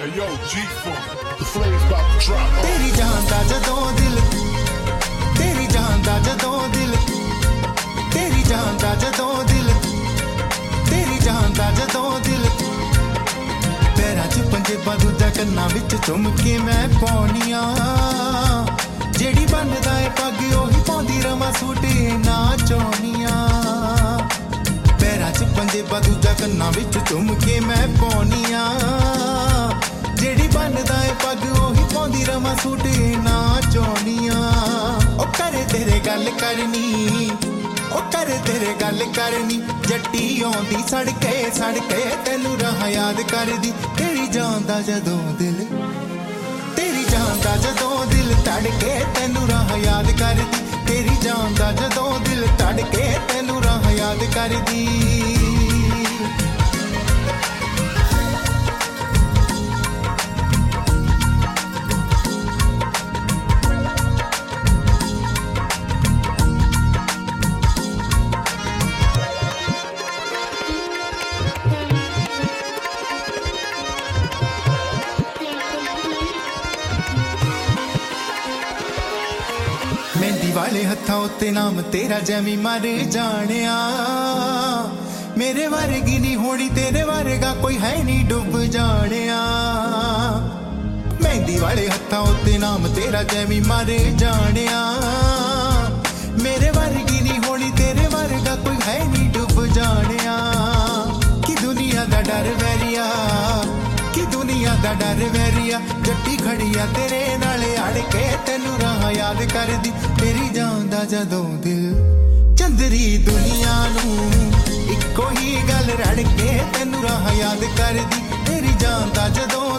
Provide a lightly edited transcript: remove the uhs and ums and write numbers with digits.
yo, G-Funk, the flame's about to drop. तेरी जान दा जदों दिल, तेरी जान दा जदों दिल, तेरी जान दा जदों दिल, तेरी जान दा जदों दिल, पैरां च पंजेबां दूजा कन्नां विच चुम के मैं पाउणियां, जेड़ी बनदा है पग ओही पाउंदी रवां सूट ना चौनियां, पैरां च पंजेबां दूजा कन्नां विच चुम के मैं पाउणियां, जेड़ी बनदा है पग ओही पाउंदी रवां सूट ना चौनियां, ओ करे तेरे गल करनी, ओ करे तेरे गल करनी, जट्टी आउंदी सड़के सड़के तैनू राह याद करदी, तेरी जान दा जदों दिल, तेरी जान दा जदों दिल तड़के तैनू राह याद करदी, तेरी जान दा जदों दिल तड़के तैनू राह याद करदी। मेहंदी वाले हत्थां उत्ते नाम तेरा जैवी मर जानिया, मेरे वर्गी नी होनी तेरे वर्गा कोई है नी डुब जानिया, मेहंदी वाले हत्थां उत्ते नाम तेरा जैवी मर जानिया, मेरे वर्गी नी होनी तेरे वर्गा कोई है नी डुब जानिया, कि दुनिया दा डर वैरिया, कि दुनिया दा डर वैरिया, जट्टी खड़िया तेरे नाले अड़ के तैनू राह याद करदी, तेरी जान दा जदों दिल, चंदरी दुनिया नू इक्को ही गल रड़ के तैनू राह याद करदी, तेरी जान दा जदों